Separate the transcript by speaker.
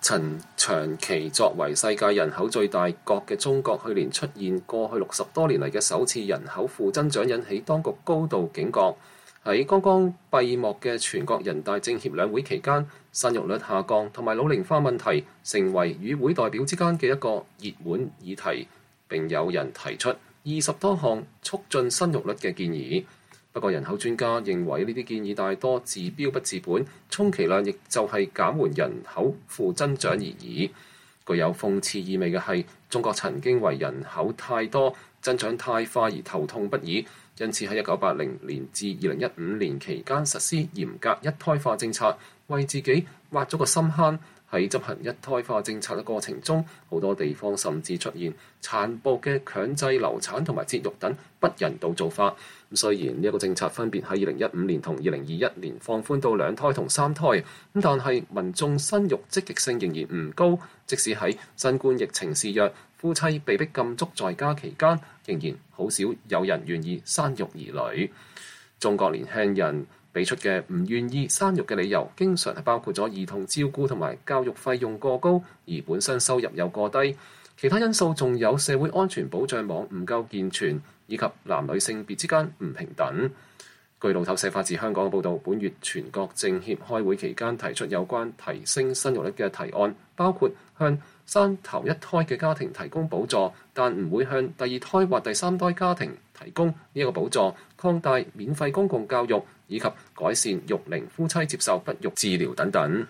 Speaker 1: 曾長期作為世界人口最大國嘅中國，去年出現過去60多年嚟嘅首次人口負增長，引起當局高度警覺。喺剛剛閉幕嘅全國人大政協兩會期間，生育率下降同埋老齡化問題成為與會代表之間嘅一個熱門議題，並有人提出20多項促進生育率嘅建議。不過人口專家認為呢啲建議大多治標不治本，充其量亦就係減緩人口負增長而已。具有諷刺意味嘅係，中國曾經為人口太多、增長太快而頭痛不已，因此喺1980年至2015年期間實施嚴格一胎化政策，為自己挖咗個深坑。喺執行一胎化政策嘅過程中，好多地方甚至出現殘暴嘅強制流產同埋節育等不人道做法。雖然呢一個政策分別喺2015年同2021年放寬到2胎同3胎，但係民眾生育積極性仍然唔高。即使喺新冠疫情肆虐、夫妻被迫禁足在家期間，仍然好少有人願意生育兒女。中國年輕人俾出嘅唔願意生育嘅理由，經常係包括咗兒童照顧同埋教育費用過高，而本身收入又過低。其他因素仲有社會安全保障網唔夠健全，以及男女性別之間唔平等。據路透社發自香港嘅報導，本月全國政協開會期間提出有關提升生育率嘅提案，包括向生頭一胎嘅家庭提供補助，但唔會向第2胎或第3胎家庭提供呢一個補助，擴大免費公共教育，以及改善育齡夫妻接受不育治療等等。